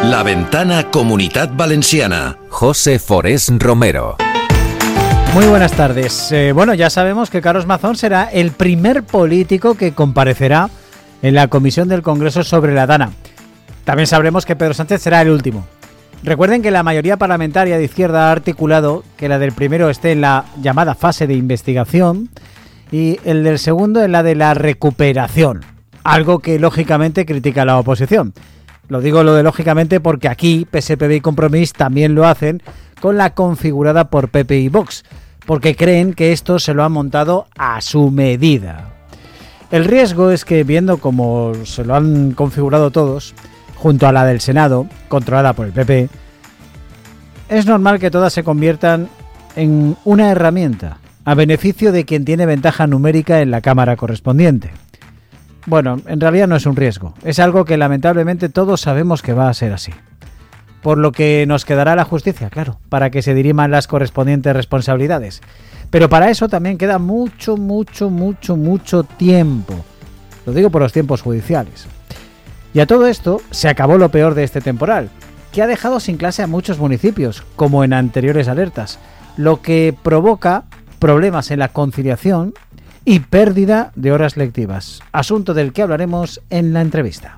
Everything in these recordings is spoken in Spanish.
La Ventana Comunitat Valenciana. José Forés Romero. Muy buenas tardes. Bueno, ya sabemos que Carlos Mazón será el primer político que comparecerá en la comisión del Congreso sobre la Dana. También sabremos que Pedro Sánchez será el último. Recuerden que la mayoría parlamentaria de izquierda ha articulado que la del primero esté en la llamada fase de investigación y el del segundo en la de la recuperación, algo que lógicamente critica la oposición. Lo digo lo de lógicamente porque aquí PSPV y Compromís también lo hacen con la configurada por PP y Vox, porque creen que esto se lo han montado a su medida. El riesgo es que, viendo cómo se lo han configurado todos, junto a la del Senado, controlada por el PP, es normal que todas se conviertan en una herramienta a beneficio de quien tiene ventaja numérica en la Cámara correspondiente. Bueno, en realidad no es un riesgo, es algo que lamentablemente todos sabemos que va a ser así. Por lo que nos quedará la justicia, claro, para que se diriman las correspondientes responsabilidades. Pero para eso también queda mucho tiempo. Lo digo por los tiempos judiciales. Y a todo esto se acabó lo peor de este temporal, que ha dejado sin clase a muchos municipios, como en anteriores alertas, lo que provoca problemas en la conciliación y pérdida de horas lectivas, asunto del que hablaremos en la entrevista.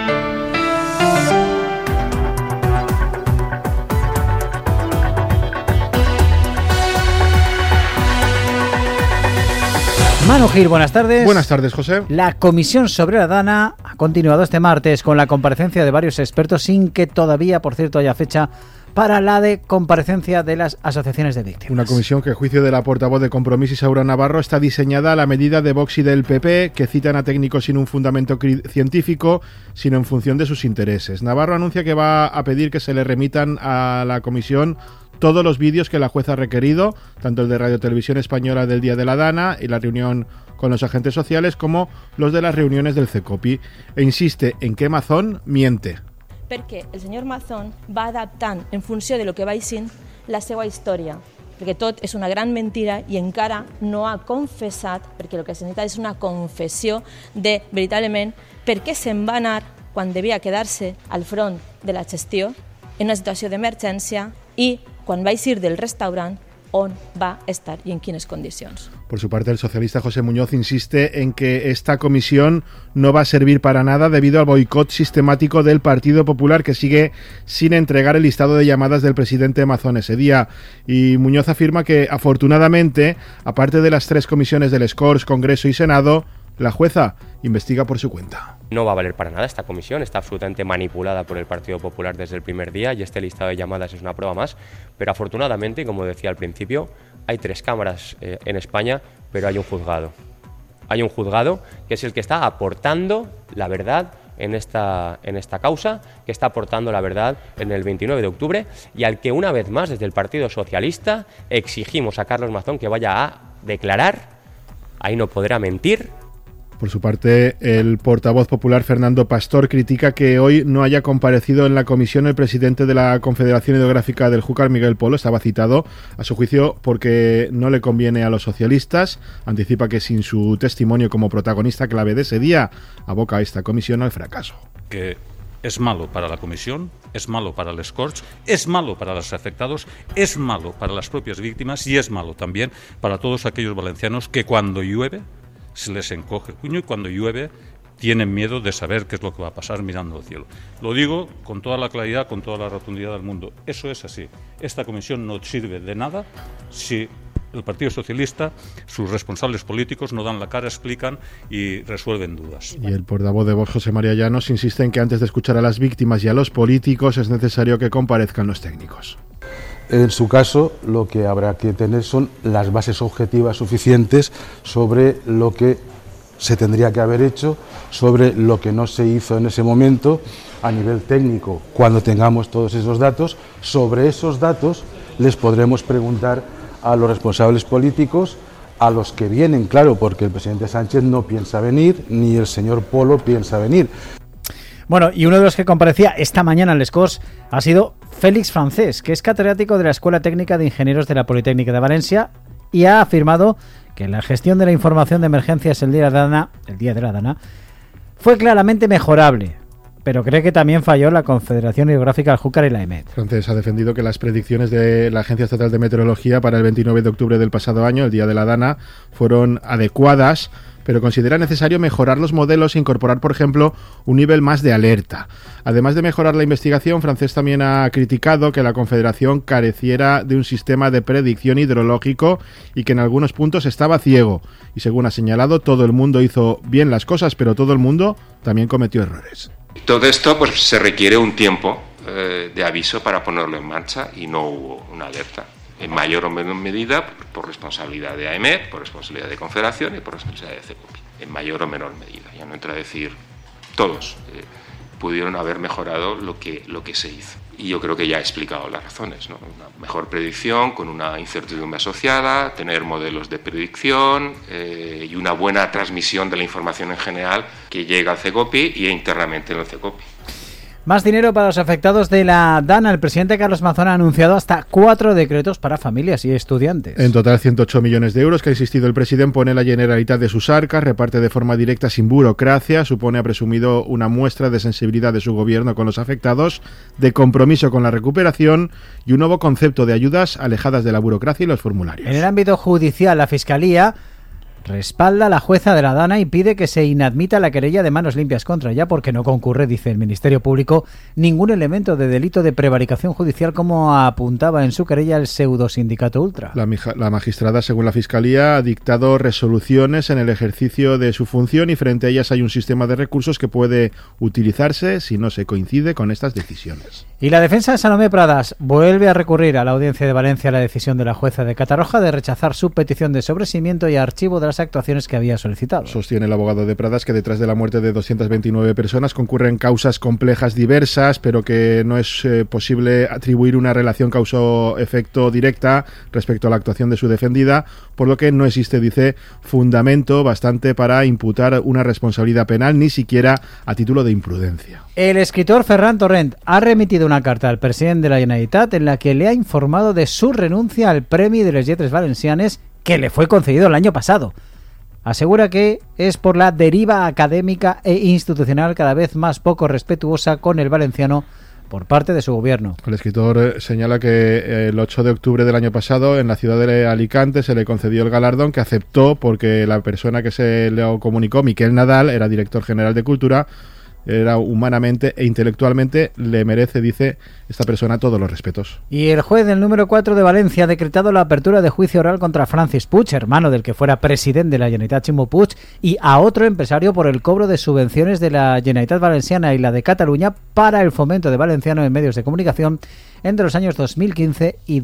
Manu Gil, buenas tardes. Buenas tardes, José. La comisión sobre la Dana ha continuado este martes con la comparecencia de varios expertos sin que todavía, por cierto, haya fecha para la de comparecencia de las asociaciones de víctimas. Una comisión que, a juicio de la portavoz de Compromís, Isaura Navarro, está diseñada a la medida de Vox y del PP, que citan a técnicos sin un fundamento científico, sino en función de sus intereses. Navarro anuncia que va a pedir que se le remitan a la comisión todos los vídeos que la jueza ha requerido, tanto el de Radio Televisión Española del día de la Dana y la reunión con los agentes sociales, como los de las reuniones del CECOPI, e insiste en que Mazón miente. Perquè el senyor Mazón va adaptant en funció de lo que va sent la seva història, perquè tot és una gran mentira i encara no ha confessat, perquè el que se necessita és una confessió de, veritablement, per què se'n va anar quan devia quedar-se al front de la gestió en una situació d'emergència i quan va eixir del restaurant on va estar y en quines condicions. Por su parte, el socialista José Muñoz insiste en que esta comisión no va a servir para nada debido al boicot sistemático del Partido Popular, que sigue sin entregar el listado de llamadas del presidente Mazón ese día. Y Muñoz afirma que, afortunadamente, aparte de las 3 comisiones del Corts, Congreso y Senado, la jueza investiga por su cuenta. No va a valer para nada esta comisión, está absolutamente manipulada por el Partido Popular desde el primer día y este listado de llamadas es una prueba más, pero afortunadamente, como decía al principio, hay 3 cámaras en España, pero hay un juzgado. Hay un juzgado que es el que está aportando la verdad en esta causa, que está aportando la verdad en el 29 de octubre y al que una vez más desde el Partido Socialista exigimos a Carlos Mazón que vaya a declarar, ahí no podrá mentir. Por su parte, el portavoz popular Fernando Pastor critica que hoy no haya comparecido en la comisión el presidente de la Confederación Hidrográfica del Júcar, Miguel Polo. Estaba citado, a su juicio, porque no le conviene a los socialistas. Anticipa que sin su testimonio como protagonista clave de ese día, aboca a esta comisión al fracaso. Que es malo para la comisión, es malo para los Corts, es malo para los afectados, es malo para las propias víctimas y es malo también para todos aquellos valencianos que cuando llueve se les encoge el puño y cuando llueve tienen miedo de saber qué es lo que va a pasar mirando al cielo. Lo digo con toda la claridad, con toda la rotundidad del mundo. Eso es así. Esta comisión no sirve de nada si el Partido Socialista, sus responsables políticos no dan la cara, explican y resuelven dudas. Y el portavoz de Vox, José María Llanos, insiste en que antes de escuchar a las víctimas y a los políticos es necesario que comparezcan los técnicos. En su caso, lo que habrá que tener son las bases objetivas suficientes sobre lo que se tendría que haber hecho, sobre lo que no se hizo en ese momento a nivel técnico. Cuando tengamos todos esos datos, sobre esos datos les podremos preguntar a los responsables políticos, a los que vienen, claro, porque el presidente Sánchez no piensa venir, ni el señor Polo piensa venir. Bueno, y uno de los que comparecía esta mañana en Les Corts ha sido Félix Francés, que es catedrático de la Escuela Técnica de Ingenieros de la Politécnica de Valencia y ha afirmado que la gestión de la información de emergencias el día de la Dana fue claramente mejorable, pero cree que también falló la Confederación Hidrográfica del Júcar y la EMET. Francés ha defendido que las predicciones de la Agencia Estatal de Meteorología para el 29 de octubre del pasado año, el día de la Dana, fueron adecuadas, pero considera necesario mejorar los modelos e incorporar, por ejemplo, un nivel más de alerta. Además de mejorar la investigación, Francés también ha criticado que la Confederación careciera de un sistema de predicción hidrológico y que en algunos puntos estaba ciego. Y según ha señalado, todo el mundo hizo bien las cosas, pero todo el mundo también cometió errores. Todo esto pues se requiere un tiempo de aviso para ponerlo en marcha y no hubo una alerta. En mayor o menor medida por responsabilidad de AEMET, por responsabilidad de Confederación y por responsabilidad de CECOPI. En mayor o menor medida. Ya no entro a decir todos pudieron haber mejorado lo que se hizo. Y yo creo que ya he explicado las razones, ¿no? Una mejor predicción con una incertidumbre asociada, tener modelos de predicción y una buena transmisión de la información en general que llega al CECOPI y internamente en el CECOPI. Más dinero para los afectados de la Dana. El presidente Carlos Mazón ha anunciado hasta 4 decretos para familias y estudiantes. En total, 108 millones de euros que ha insistido el presidente pone la Generalitat de sus arcas, reparte de forma directa sin burocracia, supone, ha presumido, una muestra de sensibilidad de su gobierno con los afectados, de compromiso con la recuperación y un nuevo concepto de ayudas alejadas de la burocracia y los formularios. En el ámbito judicial, la Fiscalía respalda a la jueza de la Dana y pide que se inadmita la querella de manos limpias contra ella porque no concurre, dice el Ministerio Público, ningún elemento de delito de prevaricación judicial como apuntaba en su querella el pseudosindicato Ultra. La magistrada, según la Fiscalía, ha dictado resoluciones en el ejercicio de su función y frente a ellas hay un sistema de recursos que puede utilizarse si no se coincide con estas decisiones. Y la defensa de Salomé Pradas vuelve a recurrir a la Audiencia de Valencia la decisión de la jueza de Catarroja de rechazar su petición de sobreseimiento y archivo de las actuaciones que había solicitado. Sostiene el abogado de Pradas que detrás de la muerte de 229 personas concurren causas complejas diversas, pero que no es posible atribuir una relación causa-efecto directa respecto a la actuación de su defendida, por lo que no existe, dice, fundamento bastante para imputar una responsabilidad penal, ni siquiera a título de imprudencia. El escritor Ferran Torrent ha remitido una carta al presidente de la Generalitat en la que le ha informado de su renuncia al Premi de les Lletres Valencianes que le fue concedido el año pasado. Asegura que es por la deriva académica e institucional cada vez más poco respetuosa con el valenciano por parte de su gobierno. El escritor señala que el 8 de octubre del año pasado en la ciudad de Alicante se le concedió el galardón que aceptó porque la persona que se le comunicó, Miquel Nadal, era director general de Cultura, era humanamente e intelectualmente, le merece, dice esta persona, todos los respetos. Y el juez del número 4 de Valencia ha decretado la apertura de juicio oral contra Francis Puig, hermano del que fuera presidente de la Generalitat, Ximo Puig, y a otro empresario por el cobro de subvenciones de la Generalitat Valenciana y la de Cataluña para el fomento de valenciano en medios de comunicación entre los años 2015 y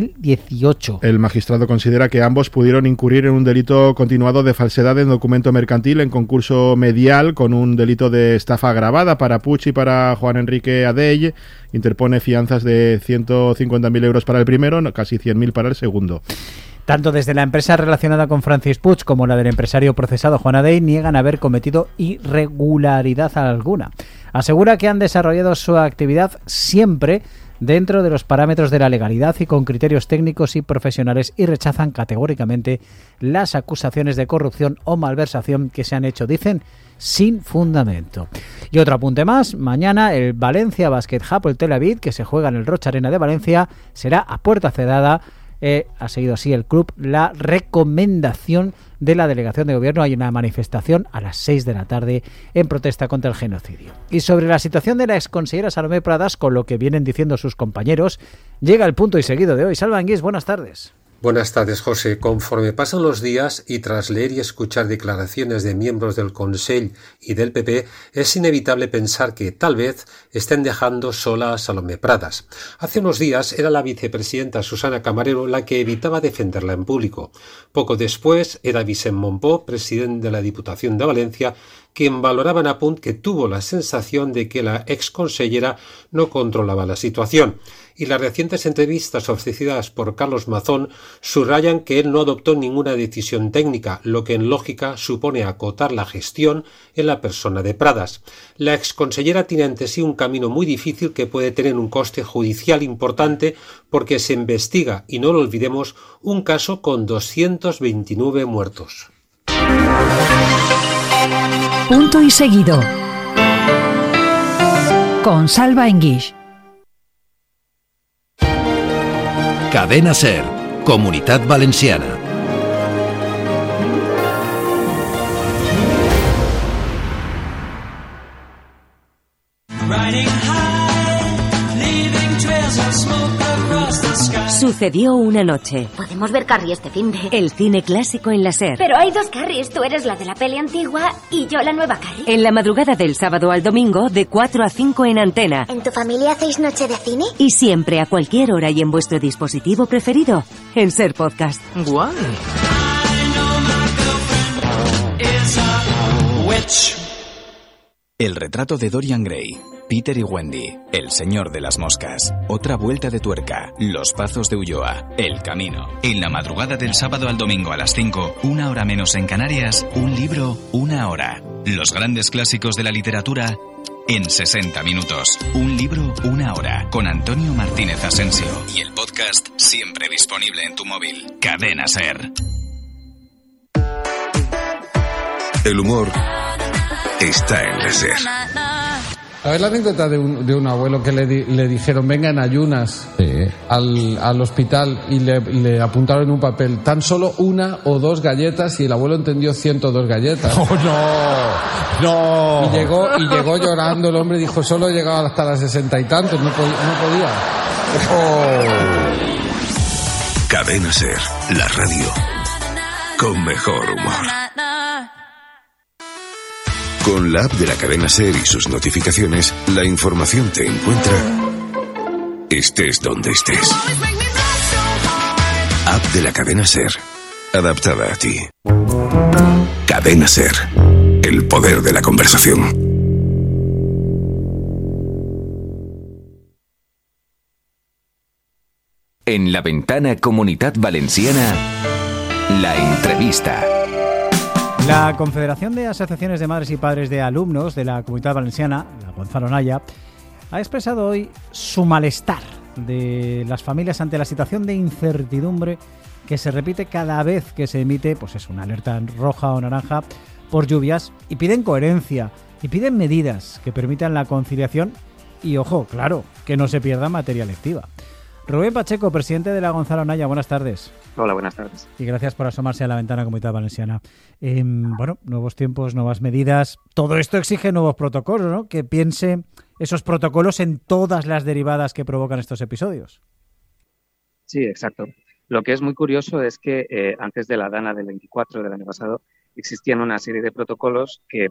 2018. El magistrado considera que ambos pudieron incurrir en un delito continuado de falsedad en documento mercantil en concurso medial con un delito de estafa agravada para Puig y para Juan Enrique Adell. Interpone fianzas de 150.000 euros para el primero, casi 100.000 para el segundo. Tanto desde la empresa relacionada con Francis Puig como la del empresario procesado Juan Adell niegan haber cometido irregularidad alguna. Asegura que han desarrollado su actividad siempre dentro de los parámetros de la legalidad y con criterios técnicos y profesionales y rechazan categóricamente las acusaciones de corrupción o malversación que se han hecho, dicen, sin fundamento. Y otro apunte más, mañana el Valencia Basket Hapoel Tel Aviv, que se juega en el Roig Arena de Valencia, será a puerta cerrada. Ha seguido así el club la recomendación de la delegación de gobierno. Hay una manifestación a las 6 de la tarde en protesta contra el genocidio. Y sobre la situación de la exconsellera Salomé Pradas, con lo que vienen diciendo sus compañeros, llega el punto y seguido de hoy. Salva Anguís, buenas tardes. Buenas tardes, José. Conforme pasan los días y tras leer y escuchar declaraciones de miembros del Consell y del PP, es inevitable pensar que tal vez estén dejando sola a Salomé Pradas. Hace unos días era la vicepresidenta Susana Camarero la que evitaba defenderla en público. Poco después era Vicent Montpó, presidente de la Diputación de Valencia, quien valoraba en apunt que tuvo la sensación de que la exconsellera no controlaba la situación. Y las recientes entrevistas ofrecidas por Carlos Mazón subrayan que él no adoptó ninguna decisión técnica, lo que en lógica supone acotar la gestión en la persona de Pradas. La exconsellera tiene ante sí un camino muy difícil que puede tener un coste judicial importante porque se investiga, y no lo olvidemos, un caso con 229 muertos. Punto y seguido. con Salva Enguix. Cadena SER, Comunitat Valenciana. Sucedió una noche. Podemos ver Carrie este finde. El cine clásico en la SER. Pero hay dos Carries. Tú eres la de la peli antigua y yo la nueva Carrie. En la madrugada del sábado al domingo, de 4 a 5 en Antena. ¿En tu familia hacéis noche de cine? Y siempre, a cualquier hora y en vuestro dispositivo preferido, en SER Podcast. ¡Guay! El retrato de Dorian Gray, Peter y Wendy, El señor de las moscas, Otra vuelta de tuerca, Los pazos de Ulloa, El camino. En la madrugada del sábado al domingo a las 5, 1 hora menos en Canarias, un libro, 1 hora. Los grandes clásicos de la literatura en 60 minutos. Un libro, 1 hora. Con Antonio Martínez Asensio. Y el podcast siempre disponible en tu móvil. Cadena SER. El humor está en la SER. ¿Sabes la anécdota de un abuelo que le dijeron venga en ayunas al hospital y le apuntaron en un papel tan solo 1 o 2 galletas y el abuelo entendió 102 galletas? ¡Oh, no! Y llegó llorando el hombre y dijo solo he llegado hasta las 60 y tantos, no podía. Oh. Cadena SER, la radio con mejor humor. Con la app de la cadena SER y sus notificaciones, la información te encuentra estés donde estés. App de la cadena SER, adaptada a ti. Cadena SER, el poder de la conversación. En la ventana Comunitat Valenciana, la entrevista. La Confederación de Asociaciones de Madres y Padres de Alumnos de la Comunidad Valenciana, la Gonzalo Naya, ha expresado hoy su malestar de las familias ante la situación de incertidumbre que se repite cada vez que se emite una alerta roja o naranja por lluvias, y piden coherencia y piden medidas que permitan la conciliación y, ojo, claro, que no se pierda materia lectiva. Rubén Pacheco, presidente de la Gonzalo Naya, buenas tardes. Hola, buenas tardes. Y gracias por asomarse a la ventana Comunidad Valenciana. Nuevos tiempos, nuevas medidas. Todo esto exige nuevos protocolos, ¿no? Que piense esos protocolos en todas las derivadas que provocan estos episodios. Sí, exacto. Lo que es muy curioso es que antes de la Dana del 24 del año pasado existían una serie de protocolos que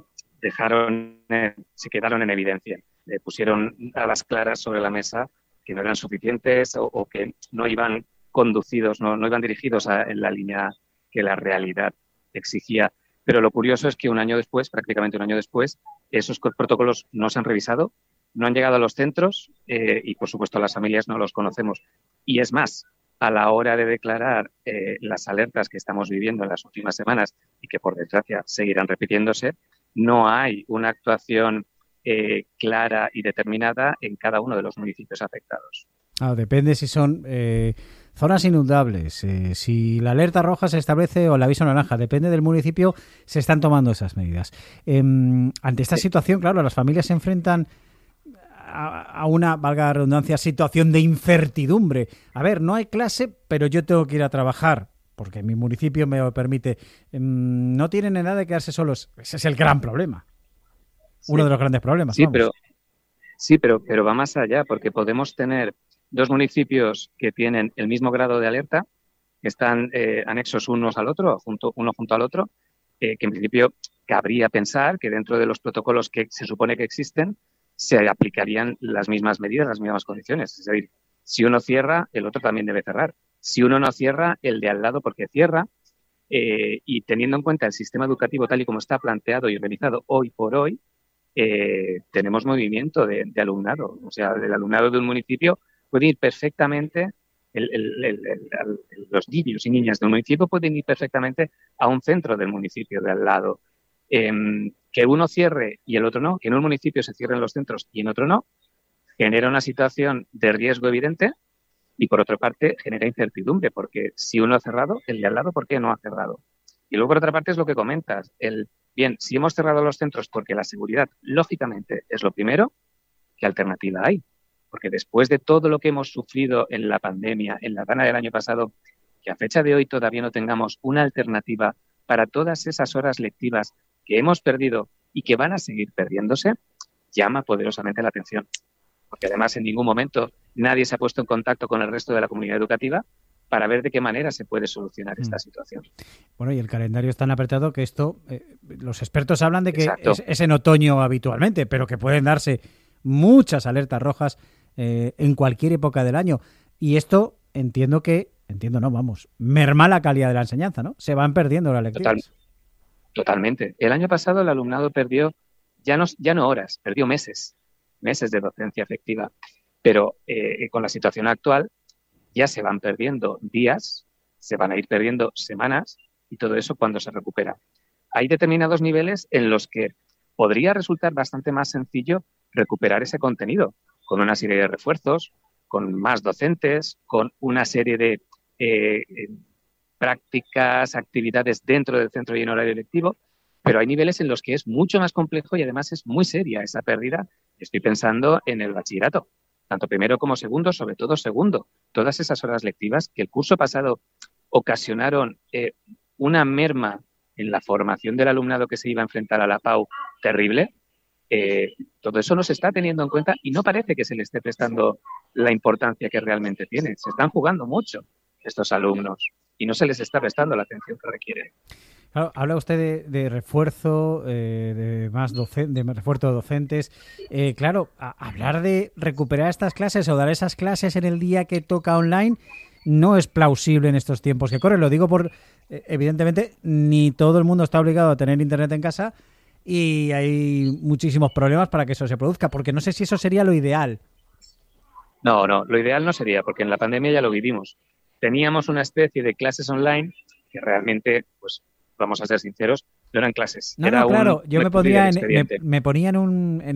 se quedaron en evidencia. Pusieron a las claras sobre la mesa que no eran suficientes o que no iban conducidos, no iban dirigidos en la línea que la realidad exigía. Pero lo curioso es que prácticamente un año después, esos protocolos no se han revisado, no han llegado a los centros y, por supuesto, las familias no los conocemos. Y es más, a la hora de declarar las alertas que estamos viviendo en las últimas semanas y que, por desgracia, seguirán repitiéndose, no hay una actuación clara y determinada en cada uno de los municipios afectados. Depende si son zonas inundables, si la alerta roja se establece o el aviso naranja, depende del municipio, se están tomando esas medidas. Ante esta situación, claro, las familias se enfrentan a una, valga la redundancia, situación de incertidumbre. A ver, no hay clase, pero yo tengo que ir a trabajar, porque mi municipio me lo permite. No tienen edad de quedarse solos. Ese es el gran problema. Uno de los grandes problemas. Sí, pero va más allá, porque podemos tener 2 municipios que tienen el mismo grado de alerta, que están anexos uno junto al otro, que en principio cabría pensar que dentro de los protocolos que se supone que existen se aplicarían las mismas medidas, las mismas condiciones. Es decir, si uno cierra, el otro también debe cerrar. Si uno no cierra, el de al lado porque cierra. Y teniendo en cuenta el sistema educativo tal y como está planteado y organizado hoy por hoy, tenemos movimiento de alumnado. O sea, el alumnado de un municipio puede ir perfectamente, los niños y niñas de un municipio pueden ir perfectamente a un centro del municipio de al lado. Que uno cierre y el otro no, que en un municipio se cierren los centros y en otro no, genera una situación de riesgo evidente y, por otra parte, genera incertidumbre, porque si uno ha cerrado, el de al lado, ¿por qué no ha cerrado? Y luego, por otra parte, es lo que comentas. Bien, si hemos cerrado los centros porque la seguridad, lógicamente, es lo primero, ¿qué alternativa hay? Porque después de todo lo que hemos sufrido en la pandemia, en la Dana del año pasado, que a fecha de hoy todavía no tengamos una alternativa para todas esas horas lectivas que hemos perdido y que van a seguir perdiéndose, llama poderosamente la atención. Porque además en ningún momento nadie se ha puesto en contacto con el resto de la comunidad educativa para ver de qué manera se puede solucionar esta situación. Bueno, y el calendario es tan apretado que esto, los expertos hablan de que es en otoño habitualmente, pero que pueden darse muchas alertas rojas en cualquier época del año. Y esto merma la calidad de la enseñanza, ¿no? Se van perdiendo las lecciones. Totalmente. El año pasado el alumnado perdió ya no horas, perdió meses de docencia efectiva. Pero con la situación actual ya se van perdiendo días, se van a ir perdiendo semanas y todo eso cuando se recupera. Hay determinados niveles en los que podría resultar bastante más sencillo recuperar ese contenido con una serie de refuerzos, con más docentes, con una serie de prácticas, actividades dentro del centro y en horario lectivo, pero hay niveles en los que es mucho más complejo y además es muy seria esa pérdida. Estoy pensando en el bachillerato, tanto primero como segundo, sobre todo segundo. Todas esas horas lectivas que el curso pasado ocasionaron una merma en la formación del alumnado que se iba a enfrentar a la PAU terrible, todo eso no se está teniendo en cuenta y no parece que se le esté prestando la importancia que realmente tiene. Se están jugando mucho estos alumnos y no se les está prestando la atención que requieren. Claro, habla usted de refuerzo, de refuerzo de docentes. Claro, hablar de recuperar estas clases o dar esas clases en el día que toca online no es plausible en estos tiempos que corren. Lo digo por, evidentemente, ni todo el mundo está obligado a tener internet en casa y hay muchísimos problemas para que eso se produzca, porque no sé si eso sería lo ideal. No, lo ideal no sería, porque en la pandemia ya lo vivimos. Teníamos una especie de clases online que realmente, pues, vamos a ser sinceros, no eran clases. Yo me ponía en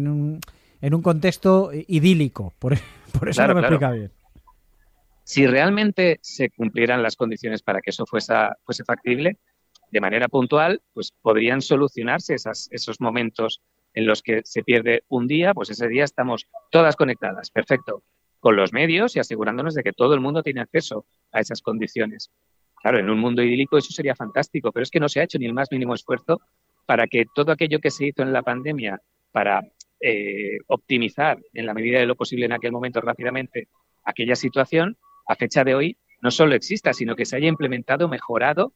un contexto idílico, por eso no me explica bien. Si realmente se cumplieran las condiciones para que eso fuese factible, de manera puntual, pues podrían solucionarse esos momentos en los que se pierde un día, pues ese día estamos todas conectadas, perfecto, con los medios y asegurándonos de que todo el mundo tiene acceso a esas condiciones. Claro, en un mundo idílico eso sería fantástico, pero es que no se ha hecho ni el más mínimo esfuerzo para que todo aquello que se hizo en la pandemia para optimizar en la medida de lo posible en aquel momento rápidamente aquella situación, a fecha de hoy no solo exista, sino que se haya implementado, mejorado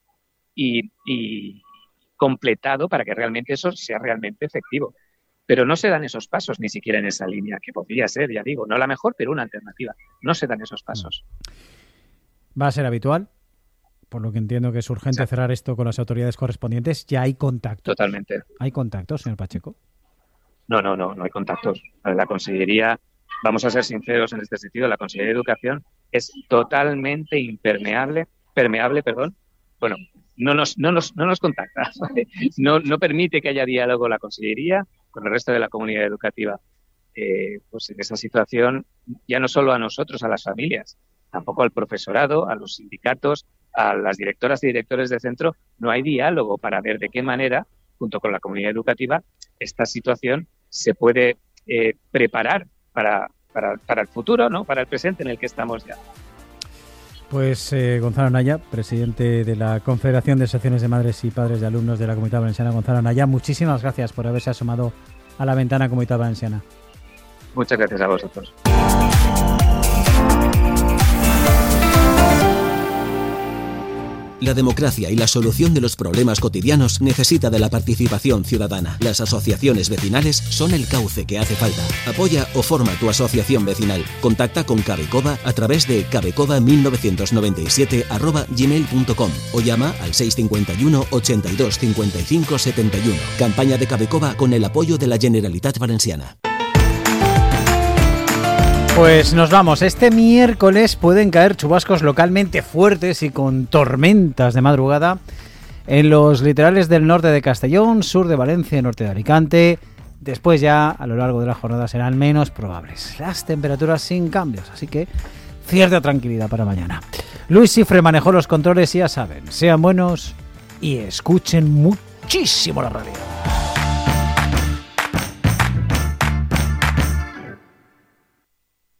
y completado para que realmente eso sea realmente efectivo. Pero no se dan esos pasos ni siquiera en esa línea, que podría ser, ya digo, no la mejor, pero una alternativa. No se dan esos pasos. ¿Va a ser habitual? Por lo que entiendo que es urgente cerrar esto con las autoridades correspondientes. ¿Ya hay contactos? Totalmente. ¿Hay contactos, señor Pacheco? No hay contactos. La Consellería, vamos a ser sinceros en este sentido, la Consellería de Educación es totalmente permeable. Bueno, no nos contacta, ¿vale? No permite que haya diálogo la Consellería con el resto de la comunidad educativa. Pues en esa situación, ya no solo a nosotros, a las familias, tampoco al profesorado, a los sindicatos, a las directoras y directores de centro, no hay diálogo para ver de qué manera, junto con la comunidad educativa, esta situación se puede preparar para el futuro, ¿no? Para el presente en el que estamos ya. Pues Gonzalo Naya, presidente de la Confederación de Asociaciones de Madres y Padres de Alumnos de la Comunidad Valenciana. Gonzalo Naya, muchísimas gracias por haberse asomado a la ventana Comunidad Valenciana. Muchas gracias a vosotros. La democracia y la solución de los problemas cotidianos necesita de la participación ciudadana. Las asociaciones vecinales son el cauce que hace falta. Apoya o forma tu asociación vecinal. Contacta con Cabecoba a través de cabecoba1997@gmail.com o llama al 651 82 55 71. Campaña de Cabecoba con el apoyo de la Generalitat Valenciana. Pues nos vamos. Este miércoles pueden caer chubascos localmente fuertes y con tormentas de madrugada en los litorales del norte de Castellón, sur de Valencia y norte de Alicante. Después ya, a lo largo de la jornada, serán menos probables. Las temperaturas sin cambios, así que cierta tranquilidad para mañana. Luis Cifre manejó los controles y ya saben, sean buenos y escuchen muchísimo la radio.